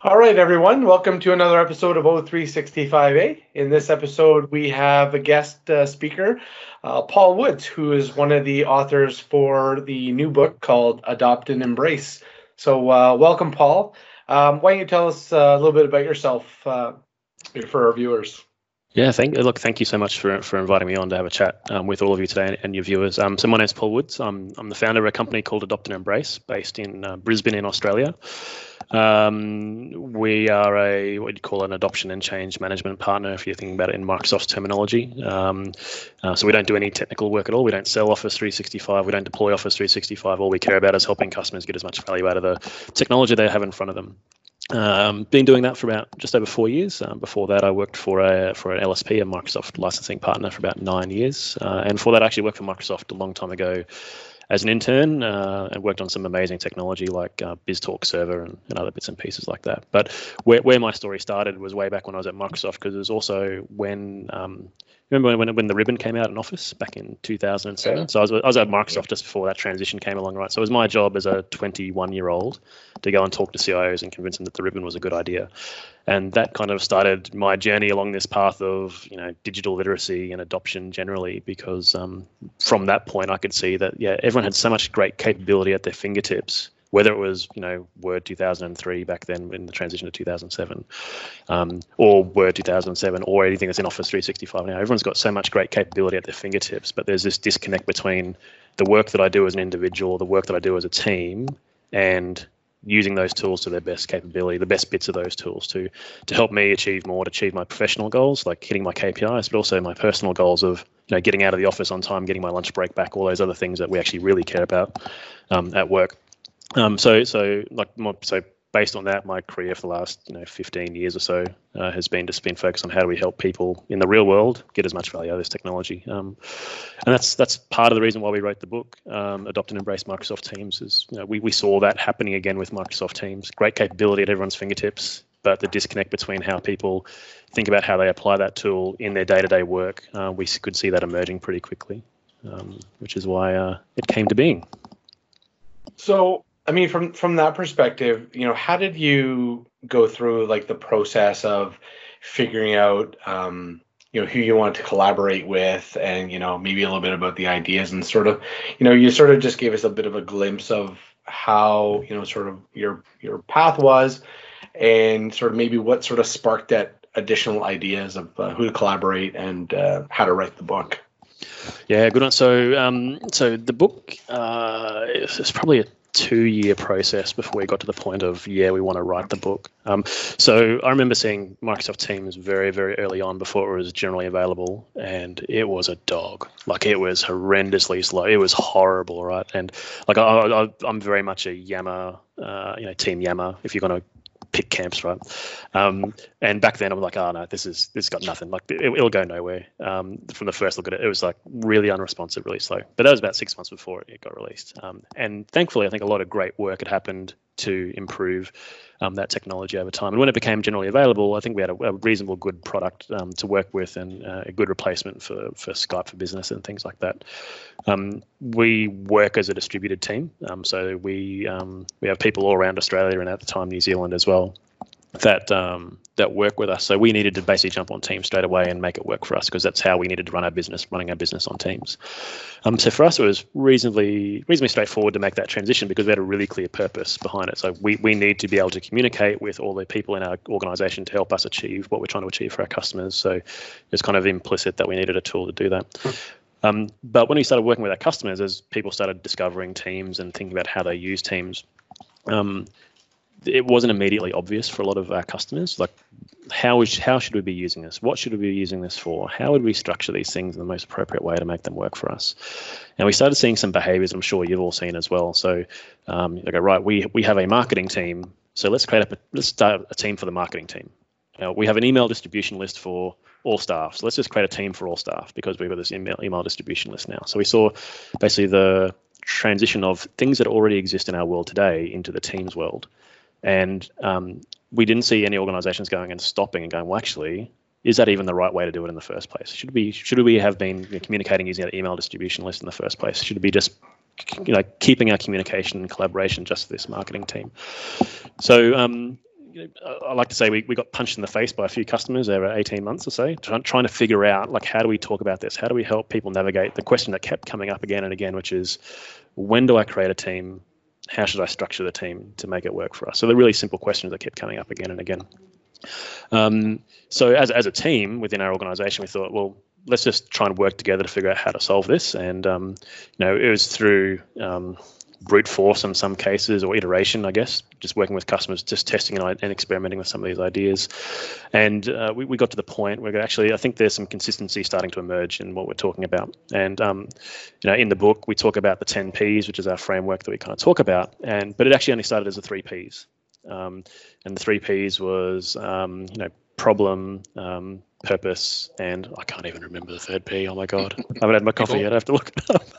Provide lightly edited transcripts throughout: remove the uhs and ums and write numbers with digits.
All right, everyone. Welcome to another episode of O365A. In this episode, we have a guest speaker, Paul Woods, who is one of the authors for the new book called Adopt and Embrace. So welcome, Paul. Why don't you tell us a little bit about yourself for our viewers? Yeah, thank you so much for inviting me on to have a chat with all of you today and your viewers. So my name's Paul Woods. I'm the founder of a company called Adopt and Embrace, based in Brisbane in Australia. We are what you'd call an adoption and change management partner, if you're thinking about it in Microsoft's terminology. So we don't do any technical work at all. We don't sell Office 365. We don't deploy Office 365. All we care about is helping customers get as much value out of the technology they have in front of them. Been doing that for about just over 4 years. Before that, I worked for an LSP, a Microsoft licensing partner, for about 9 years. And before that, I actually worked for Microsoft a long time ago as an intern and worked on some amazing technology like BizTalk Server and other bits and pieces like that. But where my story started was way back when I was at Microsoft, because it was also when remember when the ribbon came out in Office back in 2007? Yeah. So I was at Microsoft just before that transition came along, right? So it was my job as a 21-year-old to go and talk to CIOs and convince them that the ribbon was a good idea. And that kind of started my journey along this path of, digital literacy and adoption generally, because from that point I could see that, everyone had so much great capability at their fingertips, whether it was, Word 2003 back then in the transition to 2007, or Word 2007, or anything that's in Office 365 now. Everyone's got so much great capability at their fingertips, but there's this disconnect between the work that I do as an individual, the work that I do as a team, and using those tools to their best capability, the best bits of those tools to help me achieve more, to achieve my professional goals, like hitting my KPIs, but also my personal goals of getting out of the office on time, getting my lunch break back, all those other things that we actually really care about at work. So based on that, my career for the last 15 years or so has been focused on how do we help people in the real world get as much value out of this technology, and that's part of the reason why we wrote the book. Adopt and Embrace Microsoft Teams is we saw that happening again with Microsoft Teams. Great capability at everyone's fingertips, but the disconnect between how people think about how they apply that tool in their day-to-day work, we could see that emerging pretty quickly, which is why it came to being. So, I mean, from that perspective, how did you go through the process of figuring out, who you want to collaborate with, and maybe a little bit about the ideas, and sort of, you sort of just gave us a bit of a glimpse of how sort of your path was, and sort of maybe what sort of sparked that additional ideas of who to collaborate and how to write the book. Yeah, good one. So the book is probably a 2-year process before we got to the point of, we want to write the book. So I remember seeing Microsoft Teams very, very early on before it was generally available, and it was a dog. It was horrendously slow. It was horrible, right? And I'm very much a Yammer, Team Yammer, if you're going to pick camps, right? And back then I was like, oh no, this got nothing. It'll go nowhere. From the first look at it, it was really unresponsive, really slow. But that was about 6 months before it got released. And thankfully, I think a lot of great work had happened to improve that technology over time. And when it became generally available, I think we had a reasonable good product to work with, and a good replacement for Skype for Business and things like that. We work as a distributed team. So we have people all around Australia, and at the time New Zealand as well, that work with us. So we needed to basically jump on Teams straight away and make it work for us, because that's how we needed to running our business on Teams. So for us, it was reasonably straightforward to make that transition, because we had a really clear purpose behind it. So we need to be able to communicate with all the people in our organization to help us achieve what we're trying to achieve for our customers. So it's kind of implicit that we needed a tool to do that. But when we started working with our customers, as people started discovering Teams and thinking about how they use Teams, it wasn't immediately obvious for a lot of our customers. How should we be using this? What should we be using this for? How would we structure these things in the most appropriate way to make them work for us? And we started seeing some behaviors I'm sure you've all seen as well. So right, we have a marketing team. So let's start a team for the marketing team. We have an email distribution list for all staff. So let's just create a team for all staff, because we've got this email distribution list now. So we saw basically the transition of things that already exist in our world today into the Teams world. And we didn't see any organizations going and stopping and going, well, actually, is that even the right way to do it in the first place? Should we have been communicating using an email distribution list in the first place? Should it be just keeping our communication and collaboration just for this marketing team? So I like to say we got punched in the face by a few customers over 18 months or so, trying to figure out, like, how do we talk about this? How do we help people navigate the question that kept coming up again and again, which is, when do I create a team? How should I structure the team to make it work for us? So the really simple questions that kept coming up again and again. So as a team within our organization, we thought, well, let's just try and work together to figure out how to solve this. And, it was through brute force in some cases, or iteration, I guess, just working with customers, just testing and experimenting with some of these ideas. And we got to the point where actually I think there's some consistency starting to emerge in what we're talking about. And in the book we talk about the 10 Ps, which is our framework that we kind of talk about, but it actually only started as the 3 Ps. And the 3 Ps was problem, purpose, and I can't even remember the third P. Oh my god, I haven't had my coffee yet. I have to look it up.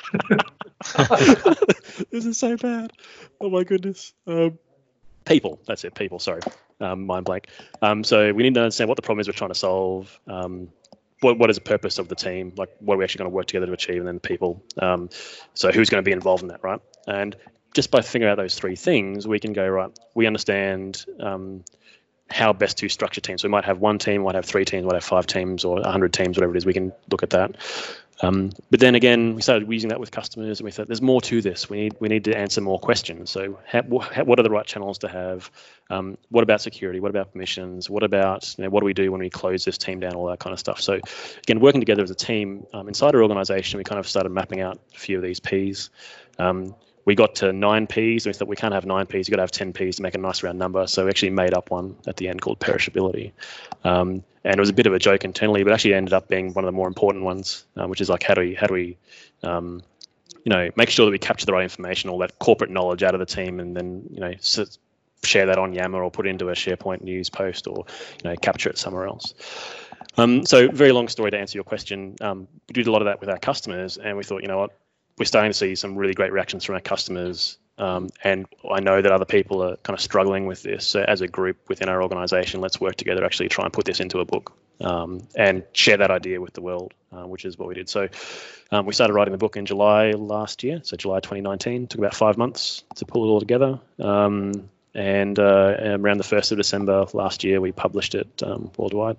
This is so bad. Oh my goodness. People. That's it. People. Sorry. Mind blank. So we need to understand what the problem is we're trying to solve. What is the purpose of the team? Like, what are we actually going to work together to achieve? And then the people. So who's going to be involved in that, right? And just by figuring out those 3 things, we can go, right, we understand how best to structure teams. So we might have 1 team, we might have 3 teams, we might have 5 teams, or 100 teams, whatever it is. We can look at that. But then again, we started using that with customers, and we thought there's more to this. We need to answer more questions. So what are the right channels to have? What about security? What about permissions? What about, what do we do when we close this team down? All that kind of stuff. So again, working together as a team inside our organization, we kind of started mapping out a few of these Ps. We got to 9 Ps, and we thought we can't have 9 Ps, you've got to have 10 Ps to make a nice round number. So we actually made up one at the end called perishability. And it was a bit of a joke internally, but actually ended up being one of the more important ones, which is like, how do we make sure that we capture the right information, all that corporate knowledge out of the team, and then, share that on Yammer or put it into a SharePoint news post, or, capture it somewhere else. So very long story to answer your question. We did a lot of that with our customers, and we thought, we're starting to see some really great reactions from our customers. And I know that other people are kind of struggling with this. So as a group within our organization, let's work together to actually try and put this into a book and share that idea with the world, which is what we did. So we started writing the book in July last year, so July 2019. It took about 5 months to pull it all together. And around the 1st of December last year, we published it worldwide.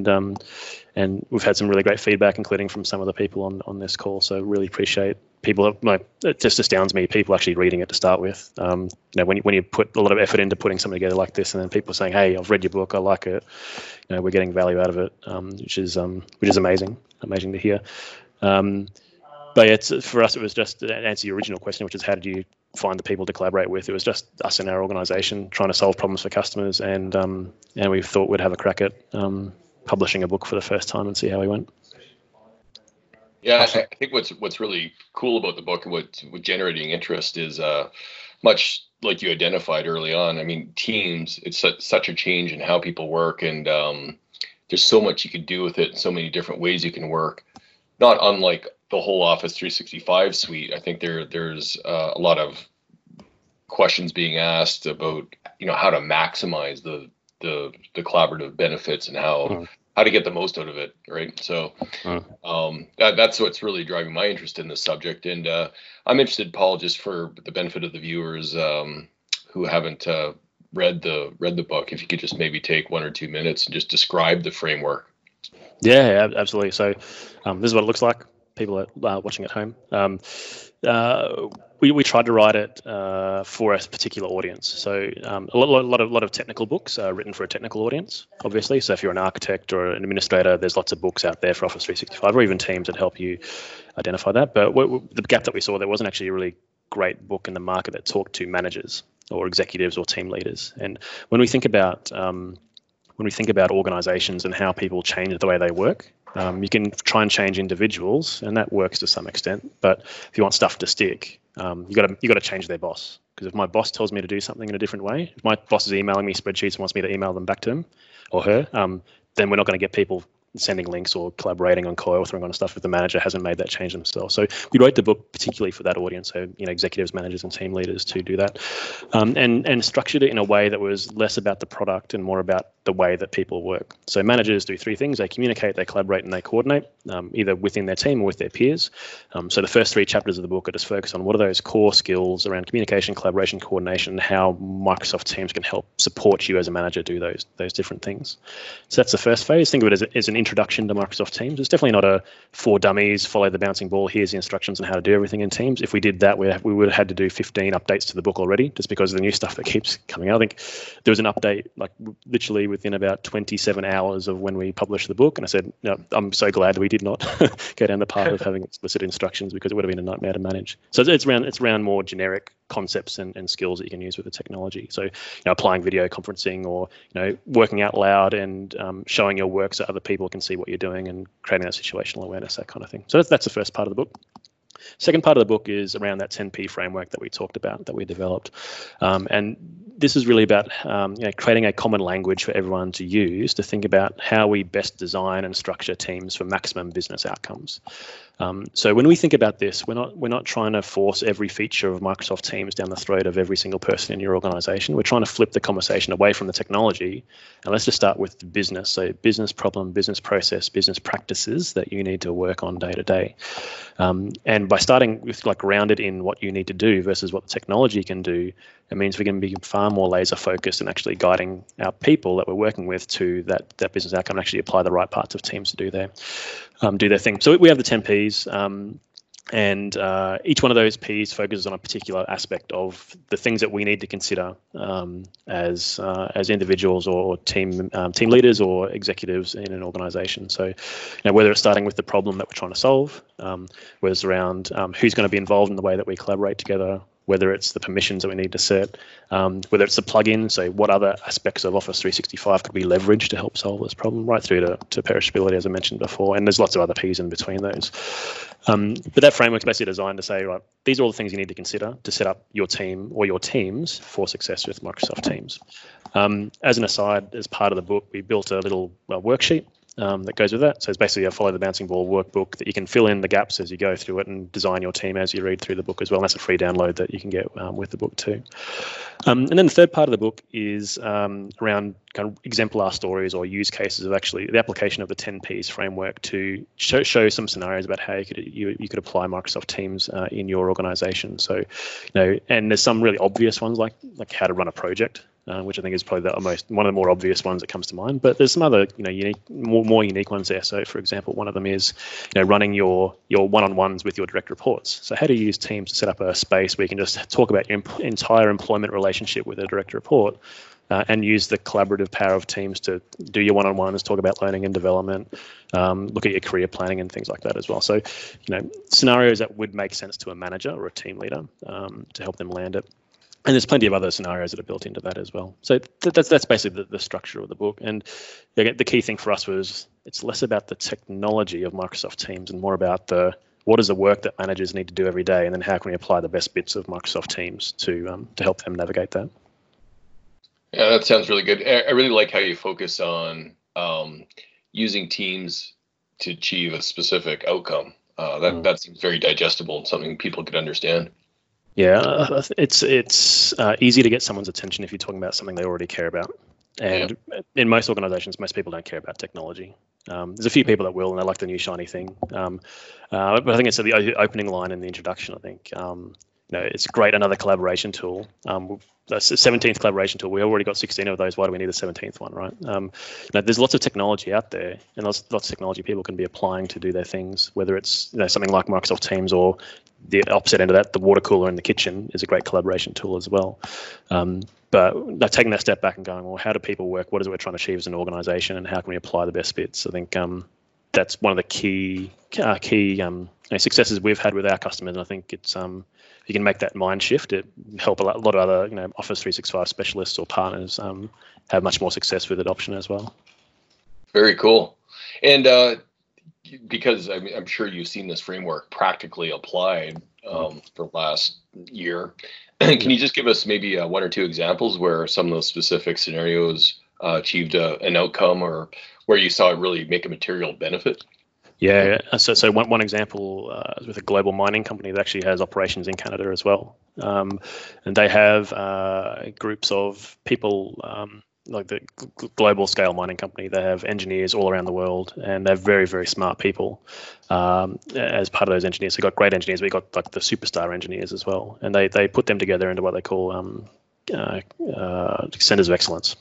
And we've had some really great feedback, including from some of the people on this call. So really appreciate people. It just astounds me, people actually reading it to start with. When you put a lot of effort into putting something together like this, and then people saying, "Hey, I've read your book, I like it," we're getting value out of it, which is amazing to hear. But yeah, for us, it was just to answer your original question, which is how did you find the people to collaborate with? It was just us in our organization trying to solve problems for customers, and we thought we'd have a crack at publishing a book for the first time and see how we went. Yeah, I think what's really cool about the book and what generating interest is much like you identified early on. I mean, teams, it's such a change in how people work, and there's so much you can do with it, so many different ways you can work. Not unlike the whole Office 365 suite. I think there's a lot of questions being asked about how to maximize the collaborative benefits and how to get the most out of it, right? So that's what's really driving my interest in this subject. And I'm interested, Paul, just for the benefit of the viewers who haven't read the book, if you could just maybe take 1 or 2 minutes and just describe the framework. Yeah, absolutely. So this is what it looks like. People are watching at home. We tried to write it for a particular audience. So a lot of technical books are written for a technical audience, obviously. So if you're an architect or an administrator, there's lots of books out there for Office 365, or even teams that help you identify that. But the gap that we saw, there wasn't actually a really great book in the market that talked to managers or executives or team leaders. And when we think about organizations and how people change the way they work, you can try and change individuals, and that works to some extent. But if you want stuff to stick, you got to change their boss. Because if my boss tells me to do something in a different way, if my boss is emailing me spreadsheets and wants me to email them back to him or her, then we're not going to get people sending links or collaborating on co-authoring on stuff if the manager hasn't made that change themselves. So we wrote the book particularly for that audience, so executives, managers, and team leaders to do that, and structured it in a way that was less about the product and more about the way that people work. So managers do three things: they communicate, they collaborate, and they coordinate, either within their team or with their peers. So the first three chapters of the book are just focused on what are those core skills around communication, collaboration, coordination, and how Microsoft Teams can help support you as a manager do those different things. So that's the first phase. Think of it as an introduction to Microsoft Teams. It's definitely not a for dummies, follow the bouncing ball, here's the instructions on how to do everything in Teams. If we did that, we would have had to do 15 updates to the book already, just because of the new stuff that keeps coming out. I think there was an update like literally within about 27 hours of when we published the book, and I said, no, I'm so glad we did not go down the path of having explicit instructions, because it would have been a nightmare to manage. So it's around more generic concepts and skills that you can use with the technology. So applying video conferencing, or working out loud and showing your work so other people can see what you're doing, and creating that situational awareness, that kind of thing. So that's the first part of the book. Second part of the book is around that 10P framework that we talked about, that we developed. And this is really about creating a common language for everyone to use to think about how we best design and structure teams for maximum business outcomes. So when we think about this, we're not trying to force every feature of Microsoft Teams down the throat of every single person in your organization. We're trying to flip the conversation away from the technology, and let's just start with the business. So business problem, business process, business practices that you need to work on day to day. And by starting with grounded in what you need to do versus what the technology can do, it means we can be far more laser focused and actually guiding our people that we're working with to that business outcome, and actually apply the right parts of Teams to do their thing. So we have the 10 Ps, and each one of those Ps focuses on a particular aspect of the things that we need to consider as individuals or team leaders or executives in an organization. So whether it's starting with the problem that we're trying to solve, whether it's around who's going to be involved in the way that we collaborate together, whether it's the permissions that we need to set, whether it's the plugin, so what other aspects of Office 365 could we leverage to help solve this problem, right through to perishability, as I mentioned before, and there's lots of other Ps in between those. But that framework is basically designed to say, right, these are all the things you need to consider to set up your team or your teams for success with Microsoft Teams. As an aside, as part of the book, we built a little worksheet that goes with that. So it's basically a follow the bouncing ball workbook that you can fill in the gaps as you go through it and design your team as you read through the book as well. And that's a free download that you can get with the book too. And then the third part of the book is around kind of exemplar stories or use cases of actually the application of the 10 Ps framework to show some scenarios about how you could apply Microsoft Teams in your organization. So, and there's some really obvious ones like how to run a project. Which I think is probably one of the more obvious ones that comes to mind. But there's some other, more unique ones there. So, for example, one of them is, running your one-on-ones with your direct reports. So, how do you use Teams to set up a space where you can just talk about your entire employment relationship with a direct report, and use the collaborative power of Teams to do your one-on-ones, talk about learning and development, look at your career planning and things like that as well. So, scenarios that would make sense to a manager or a team leader to help them land it. And there's plenty of other scenarios that are built into that as well. So that's basically the structure of the book. And the key thing for us was it's less about the technology of Microsoft Teams and more about what is the work that managers need to do every day, and then how can we apply the best bits of Microsoft Teams to help them navigate that. Yeah, that sounds really good. I really like how you focus on using Teams to achieve a specific outcome. That seems very digestible and something people could understand. Yeah, it's easy to get someone's attention if you're talking about something they already care about. And in most organizations, most people don't care about technology. There's a few people that will, and they like the new shiny thing. But I think it's the opening line in the introduction. I think it's great, another collaboration tool. That's the 17th collaboration tool. We already got 16 of those. Why do we need a 17th one, right? There's lots of technology out there, and lots of technology people can be applying to do their things, whether it's something like Microsoft Teams, or the opposite end of that, the water cooler in the kitchen is a great collaboration tool as well. But taking that step back and going, well, how do people work? What is it we're trying to achieve as an organization, and how can we apply the best bits? I think that's one of the key successes we've had with our customers. And I think it's if you can make that mind shift, it help a lot of other Office 365 specialists or partners have much more success with adoption as well. Very cool. And because I'm sure you've seen this framework practically applied for last year, can you just give us maybe one or two examples where some of those specific scenarios achieved an outcome, or where you saw it really make a material benefit? Yeah, so one example is with a global mining company that actually has operations in Canada as well. And they have groups of people like the global scale mining company. They have engineers all around the world, and they're very, very smart people. As part of those engineers, so got great engineers. We got like the superstar engineers as well, and they put them together into what they call centers of excellence.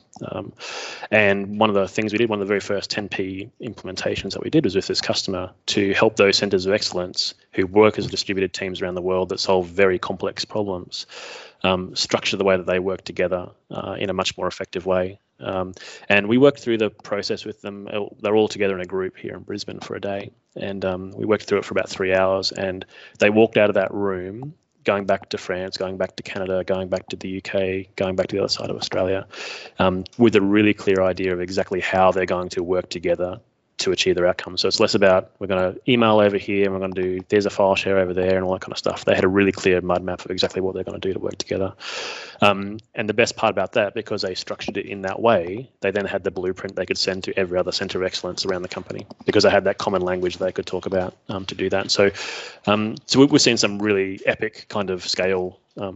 And one of the things we did, one of the very first 10P implementations that we did was with this customer to help those centers of excellence who work as distributed teams around the world that solve very complex problems, structure the way that they work together in a much more effective way. And we worked through the process with them. They're all together in a group here in Brisbane for a day. And we worked through it for about 3 hours, and they walked out of that room going back to France, going back to Canada, going back to the UK, going back to the other side of Australia, with a really clear idea of exactly how they're going to work together to achieve their outcomes. So it's less about we're going to email over here and we're going to do there's a file share over there and all that kind of stuff. They had a really clear mud map of exactly what they're going to do to work together. And the best part about that, because they structured it in that way, they then had the blueprint they could send to every other center of excellence around the company because they had that common language they could talk about to do that. So we're seeing some really epic kind of scale,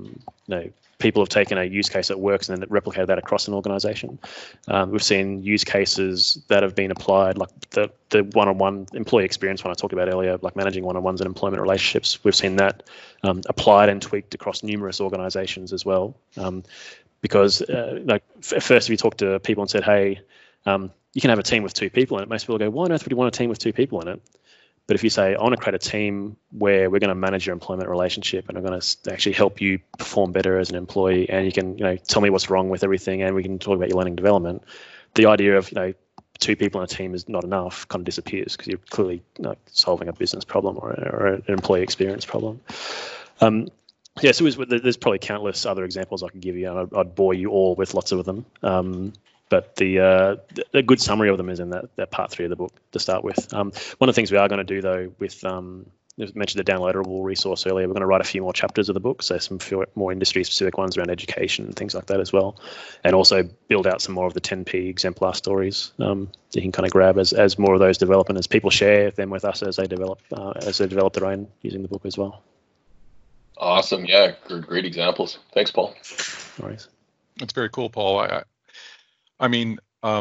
people have taken a use case that works and then replicated that across an organization. We've seen use cases that have been applied, like the one-on-one employee experience one I talked about earlier, like managing one-on-ones and employment relationships. We've seen that applied and tweaked across numerous organizations as well. Because first, if you talk to people and said, hey, you can have a team with 2 people in it, most people go, why on earth would you want a team with 2 people in it? But if you say, I want to create a team where we're going to manage your employment relationship and I'm going to actually help you perform better as an employee, and you can, tell me what's wrong with everything, and we can talk about your learning development. The idea of, 2 people in a team is not enough kind of disappears because you're clearly solving a business problem or an employee experience problem. So there's probably countless other examples I could give you. I'd bore you all with lots of them. But the good summary of them is in that part 3 of the book to start with. One of the things we are going to do, though, with I mentioned the downloadable resource earlier, we're going to write a few more chapters of the book, so some more industry-specific ones around education and things like that as well, and also build out some more of the 10P exemplar stories you can kind of grab as more of those develop and as people share them with us as they develop their own using the book as well. Awesome. Yeah, great examples. Thanks, Paul. No worries. That's very cool, Paul. I mean,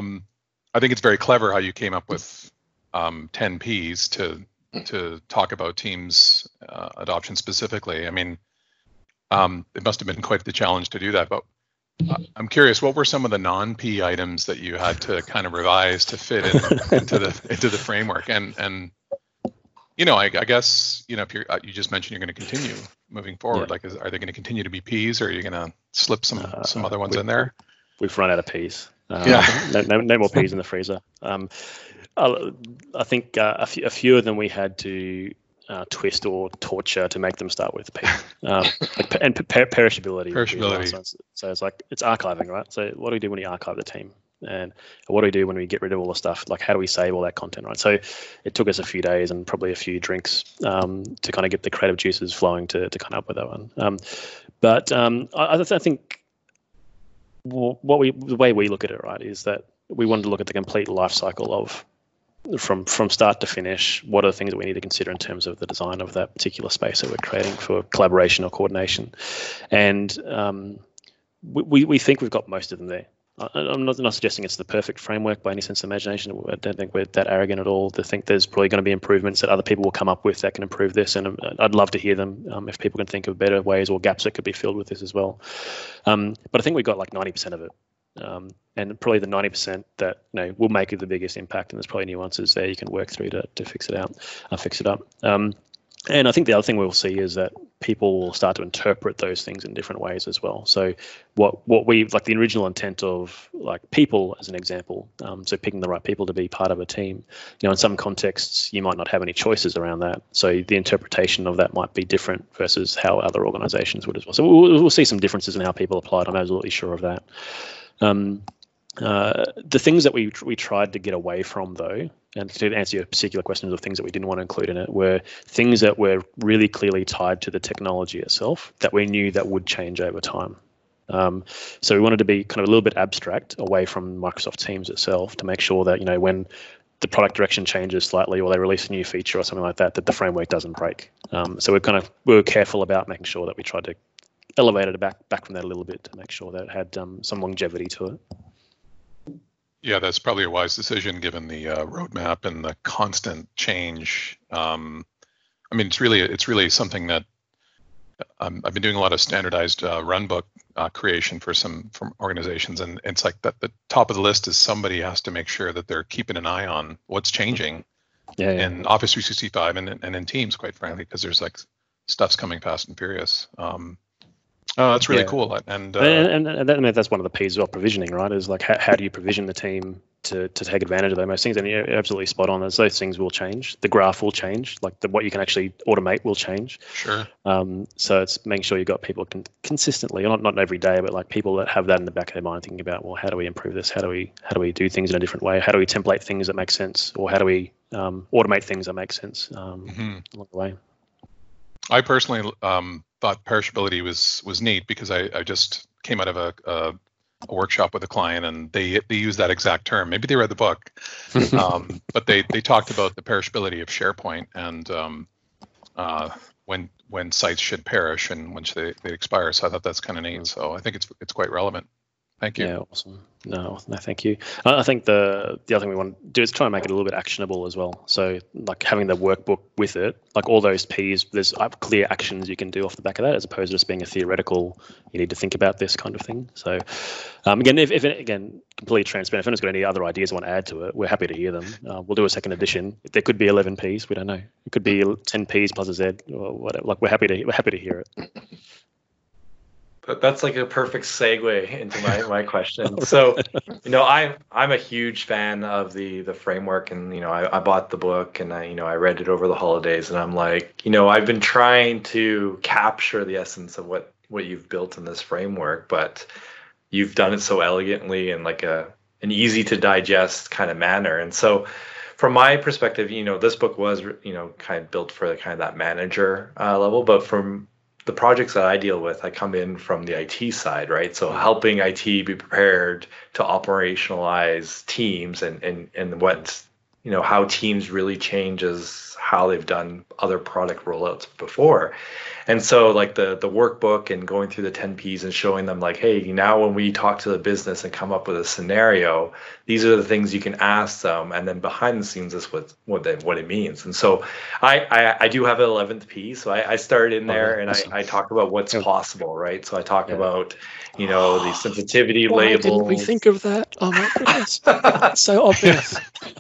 I think it's very clever how you came up with 10 Ps to talk about Teams adoption specifically. I mean, it must have been quite the challenge to do that. But I'm curious, what were some of the non-P items that you had to kind of revise to fit into the framework? And I guess if you just mentioned you're going to continue moving forward. Yeah. Like, are they going to continue to be Ps, or are you going to slip some other ones in there? We've run out of Ps. No more Ps in the freezer. I think a few of them we had to twist or torture to make them start with P. And perishability. Perishability. So it's archiving, right? So what do we do when you archive the team? And what do we do when we get rid of all the stuff? Like, how do we save all that content, right? So it took us a few days and probably a few drinks to kind of get the creative juices flowing to kind of up with that one. But I think the way we look at it, right, is that we wanted to look at the complete life cycle of from start to finish. What are the things that we need to consider in terms of the design of that particular space that we're creating for collaboration or coordination? And we think we've got most of them there. I'm not suggesting it's the perfect framework by any sense of imagination. I don't think we're that arrogant at all to think there's probably going to be improvements that other people will come up with that can improve this, and I'd love to hear them if people can think of better ways or gaps that could be filled with this as well. But I think we've got like 90% of it, and probably the 90% that will make it the biggest impact, and there's probably nuances there you can work through to fix it up. And I think the other thing we'll see is that people will start to interpret those things in different ways as well. So what we like, the original intent of like people as an example, so picking the right people to be part of a team, in some contexts you might not have any choices around that. So the interpretation of that might be different versus how other organizations would as well. So we'll see some differences in how people apply it. I'm absolutely sure of that. The things that we tried to get away from, though, and to answer your particular questions of things that we didn't want to include in it, were things that were really clearly tied to the technology itself that we knew that would change over time. So we wanted to be kind of a little bit abstract away from Microsoft Teams itself to make sure that, when the product direction changes slightly or they release a new feature or something like that, that the framework doesn't break. So we were careful about making sure that we tried to elevate it back from that a little bit to make sure that it had some longevity to it. Yeah, that's probably a wise decision given the roadmap and the constant change. I mean, it's really something that I've been doing a lot of standardized run book creation from organizations, and it's like that the top of the list is somebody has to make sure that they're keeping an eye on what's changing in Office 365 and in Teams, quite frankly, because there's like stuff's coming fast and furious. That's really cool, and that's one of the P's of provisioning, right? Is like how do you provision the team to take advantage of those things? And you're absolutely spot on. As those things will change, the graph will change, like what you can actually automate will change. Sure. So it's making sure you've got people consistently, not every day, but like people that have that in the back of their mind, thinking about, well, how do we improve this? How do we do things in a different way? How do we template things that make sense, or how do we automate things that make sense along the way? I personally thought perishability was neat because I just came out of a workshop with a client, and they use that exact term. Maybe they read the book, but they talked about the perishability of SharePoint and when sites should perish and when they expire. So I thought that's kind of neat. So I think it's quite relevant. Thank you. Yeah, awesome. No, thank you. I think the other thing we want to do is try and make it a little bit actionable as well. So like having the workbook with it, like all those P's, there's clear actions you can do off the back of that, as opposed to just being a theoretical, you need to think about this kind of thing. So again, if completely transparent, if anyone's got any other ideas I want to add to it, we're happy to hear them. We'll do a second edition. There could be 11 P's, we don't know. It could be 10 P's plus a Z or whatever. Like we're happy to hear it. But that's like a perfect segue into my question. So, I'm a huge fan of the framework, and I bought the book and I read it over the holidays, and I'm like, I've been trying to capture the essence of what you've built in this framework, but you've done it so elegantly and like an easy to digest kind of manner. And so, from my perspective, this book was kind of built for kind of that manager level, but from the projects that I deal with, I come in from the IT side, right? So helping IT be prepared to operationalize teams and what, how teams really changes how they've done other product rollouts before. And so like the workbook and going through the 10 Ps and showing them like, hey, now when we talk to the business and come up with a scenario, these are the things you can ask them. And then behind the scenes is what it means. And so I do have an 11th P. So I started in there and I talk about what's possible, right? So I talk about, the sensitivity labels. Why didn't we think of that? Oh my goodness. It's so obvious.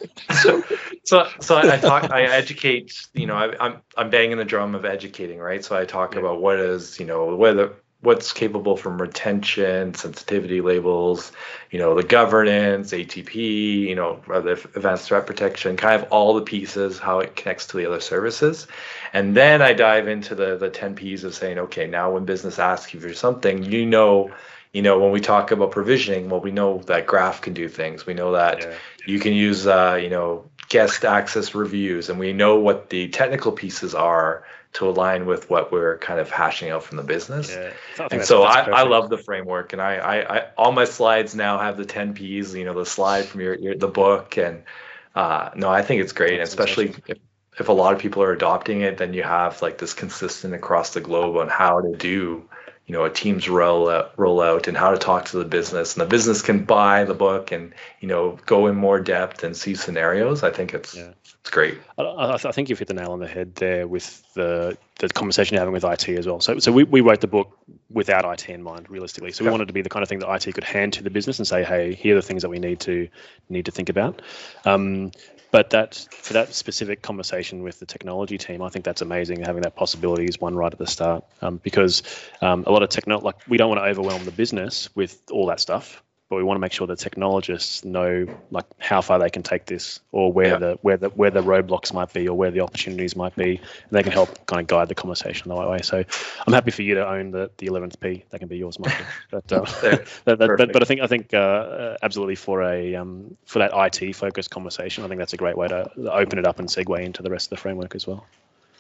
So I educate, I'm banging the drum of educating, right? So I talk about what is, what's capable from retention, sensitivity labels, the governance, ATP, the advanced threat protection, kind of all the pieces, how it connects to the other services. And then I dive into the 10 Ps of saying, okay, now when business asks you for something, when we talk about provisioning, well, we know that Graph can do things. We know that you can use, guest access reviews, and we know what the technical pieces are to align with what we're kind of hashing out from the business. Yeah. And so I love the framework, and I all my slides now have the 10 Ps, the slide from the book. And I think it's great, especially if a lot of people are adopting it, then you have like this consistent across the globe on how to do a team's rollout and how to talk to the business, and the business can buy the book and go in more depth and see scenarios. I think it's great. I think you've hit the nail on the head there with the conversation you're having with IT as well. So we wrote the book without IT in mind, realistically. So we wanted to be the kind of thing that IT could hand to the business and say, hey, here are the things that we need to think about. But for that specific conversation with the technology team, I think that's amazing, having that possibility is one right at the start, because a lot of we don't want to overwhelm the business with all that stuff, but we want to make sure the technologists know like how far they can take this, or where the roadblocks might be, or where the opportunities might be, and they can help kind of guide the conversation the right way. So I'm happy for you to own the 11th P. That can be yours, Michael. But I think absolutely for that IT focused conversation, I think that's a great way to open it up and segue into the rest of the framework as well.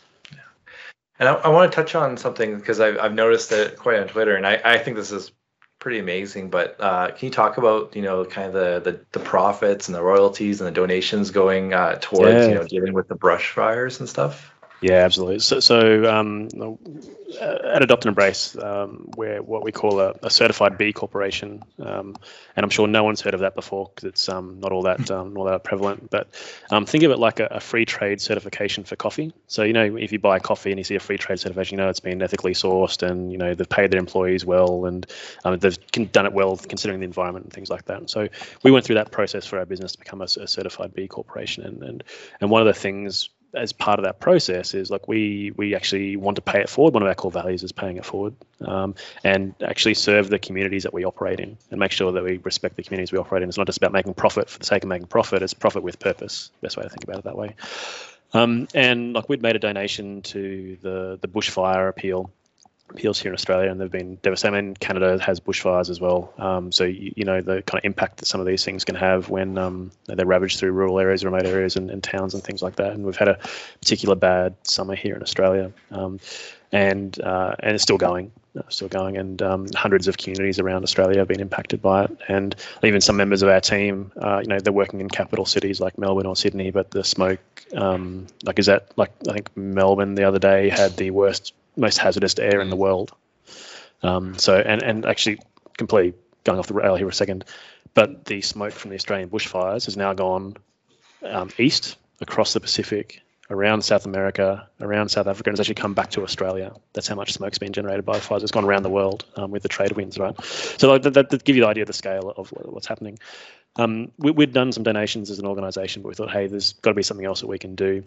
And I want to touch on something because I've noticed it quite on Twitter, and I think this is pretty amazing, but can you talk about kind of the profits and the royalties and the donations going towards dealing with the brush fires and stuff? Yeah, absolutely. So at Adopt and Embrace, we're what we call a certified B corporation, and I'm sure no one's heard of that before because it's not all that prevalent. But think of it like a free trade certification for coffee. So if you buy coffee and you see a free trade certification, it's been ethically sourced, and they've paid their employees well, and they've done it well considering the environment and things like that. So we went through that process for our business to become a certified B corporation, and one of the things as part of that process is like we actually want to pay it forward. One of our core values is paying it forward, and actually serve the communities that we operate in and make sure that we respect the communities we operate in. It's not just about making profit for the sake of making profit. It's profit with purpose. Best way to think about it that way. And like we'd made a donation to the bushfire appeals here in Australia, and they've been devastating. And Canada has bushfires as well. So the kind of impact that some of these things can have when they're ravaged through rural areas, remote areas, and towns and things like that. And we've had a particular bad summer here in Australia, and it's still going. And hundreds of communities around Australia have been impacted by it, and even some members of our team, they're working in capital cities like Melbourne or Sydney, but the smoke, I think Melbourne the other day had the most hazardous air in the world. And actually completely going off the rail here for a second, but the smoke from the Australian bushfires has now gone east across the Pacific, around South America, around South Africa, and it's actually come back to Australia. That's how much smoke's been generated by the fires. It's gone around the world with the trade winds, right? So that give you the idea of the scale of what's happening. We'd done some donations as an organisation, but we thought, hey, there's got to be something else that we can do.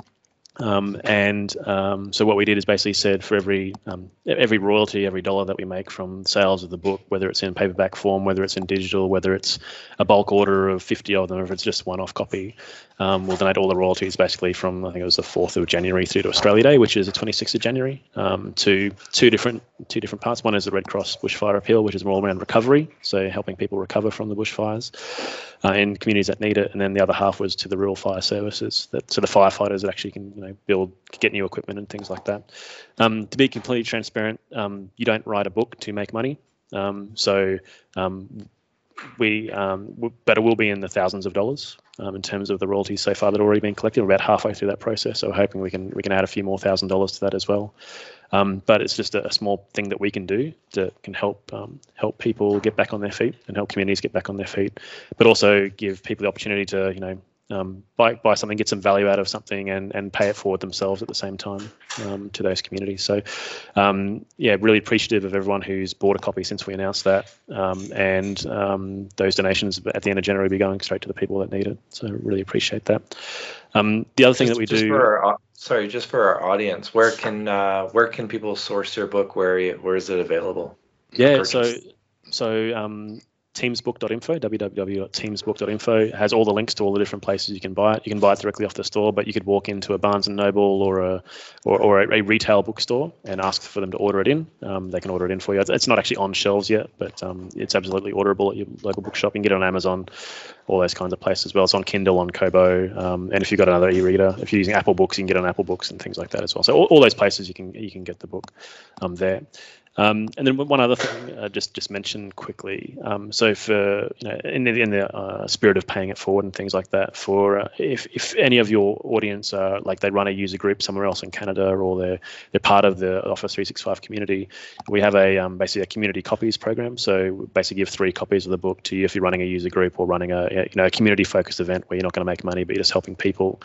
So what we did is basically said for every royalty, every dollar that we make from sales of the book, whether it's in paperback form, whether it's in digital, whether it's a bulk order of 50 of them, or if it's just one-off copy, we'll donate all the royalties basically from, I think it was the 4th of January through to Australia Day, which is the 26th of January, to two different parts. One is the Red Cross Bushfire Appeal, which is more around recovery, so helping people recover from the bushfires in communities that need it, and then the other half was to the rural fire services, so the firefighters that actually can get new equipment and things like that. To be completely transparent, you don't write a book to make money, but it will be in the thousands of dollars in terms of the royalties so far that have already been collected. We're about halfway through that process, so we're hoping we can add a few more $1,000 to that as well. But it's just a small thing that we can do that can help people get back on their feet and help communities get back on their feet, but also give people the opportunity to buy something, get some value out of something, and pay it forward themselves at the same time to those communities. So really appreciative of everyone who's bought a copy since we announced that, and those donations at the end of January will be going straight to the people that need it. So really appreciate that. The other thing that we do. Just for our audience, where can people source your book? Where is it available? Yeah, so teamsbook.info, www.teamsbook.info has all the links to all the different places you can buy it. You can buy it directly off the store, but you could walk into a Barnes & Noble or a retail bookstore and ask for them to order it in. They can order it in for you. It's not actually on shelves yet, but it's absolutely orderable at your local bookshop. You can get it on Amazon, all those kinds of places as well. It's on Kindle, on Kobo, and if you've got another e-reader, if you're using Apple Books, you can get it on Apple Books and things like that as well. So all those places you can get the book there. And then one other thing, just mention quickly. So for in the spirit of paying it forward and things like that, for if any of your audience are like they run a user group somewhere else in Canada, or they're part of the Office 365 community, we have basically a community copies program. So we basically give 3 copies of the book to you if you're running a user group or running a community focused event where you're not going to make money, but you're just helping people,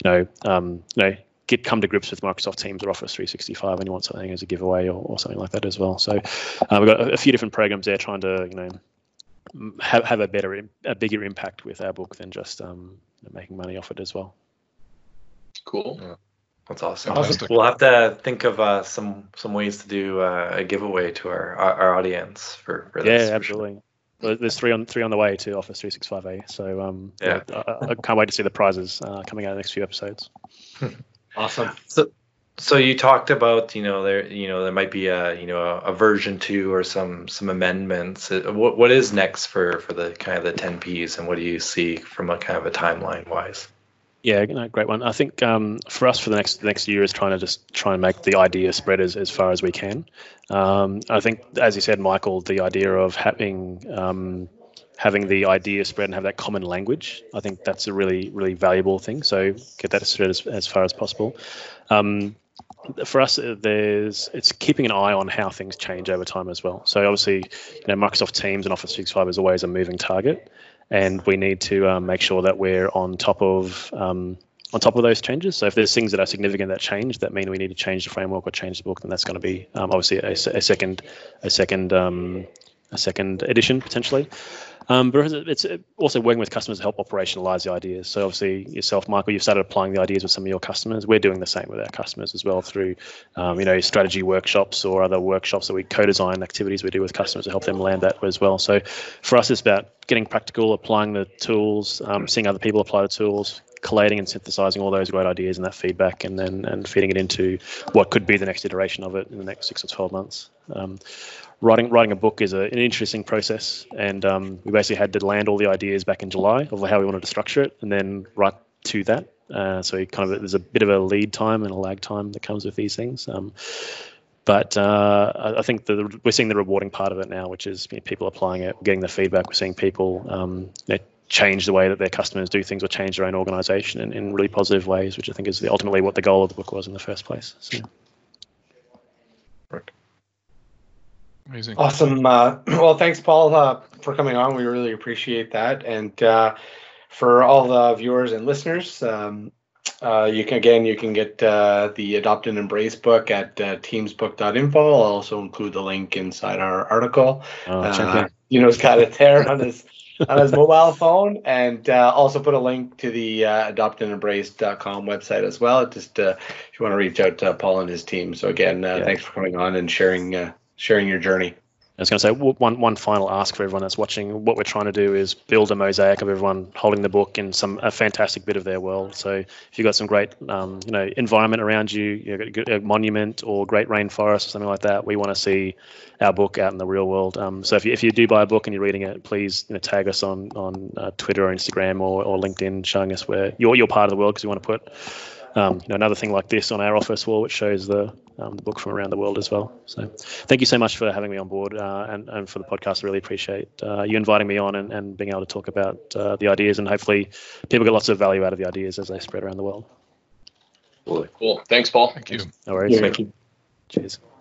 come to grips with Microsoft Teams or Office 365, and you want something as a giveaway or something like that as well. So we've got a few different programs there trying to have a bigger impact with our book than just making money off it as well. Cool. Yeah. That's awesome. Fantastic. We'll have to think of some ways to do a giveaway to our audience for this. Yeah, absolutely. Well, there's three on the way to Office 365A. So I can't wait to see the prizes coming out in the next few episodes. Awesome. So you talked about there might be a version 2 or some amendments. What is next for the kind of the 10Ps, and what do you see from a kind of a timeline wise? Yeah, great one. I think for us for the next year is trying to make the idea spread as far as we can. I think, as you said, Michael, the idea of having the idea spread and have that common language, I think that's a really, really valuable thing. So get that spread as far as possible. for us, it's keeping an eye on how things change over time as well. So obviously, Microsoft Teams and Office 365 is always a moving target, and we need to make sure that we're on top of those changes. So if there's things that are significant that change, that mean we need to change the framework or change the book, then that's going to be obviously a second edition potentially. But it's also working with customers to help operationalize the ideas. So obviously yourself, Michael, you've started applying the ideas with some of your customers. We're doing the same with our customers as well through, strategy workshops or other workshops that we co-design activities we do with customers to help them land that as well. So for us, it's about getting practical, applying the tools, seeing other people apply the tools, collating and synthesizing all those great ideas and that feedback, and feeding it into what could be the next iteration of it in the next 6 or 12 months. Writing a book is an interesting process, and we basically had to land all the ideas back in July of how we wanted to structure it, and then write to that. So there's a bit of a lead time and a lag time that comes with these things. But I think we're seeing the rewarding part of it now, which is people applying it, getting the feedback. We're seeing people change the way that their customers do things or change their own organization in really positive ways, which I think is ultimately what the goal of the book was in the first place. So. Amazing. Awesome. Well, thanks, Paul, for coming on. We really appreciate that. And for all the viewers and listeners, you can get the Adopt and Embrace book at teamsbook.info. I'll also include the link inside our article. He's got it there on his mobile phone, and also put a link to the adoptandembrace.com website as well. Just if you want to reach out to Paul and his team. So again, thanks for coming on and sharing your journey. I was going to say one final ask for everyone that's watching. What we're trying to do is build a mosaic of everyone holding the book in a fantastic bit of their world. So if you've got some great environment around you, a monument or great rainforest or something like that, we want to see our book out in the real world. So if you do buy a book and you're reading it, please tag us on Twitter or Instagram or LinkedIn, showing us where you're part of the world, because we want to put another thing like this on our office wall, which shows the book from around the world as well. So thank you so much for having me on board and for the podcast. I really appreciate you inviting me on and being able to talk about the ideas, and hopefully people get lots of value out of the ideas as they spread around the world. Cool. Thanks, Paul. Thank you. No worries. Thank you. Cheers.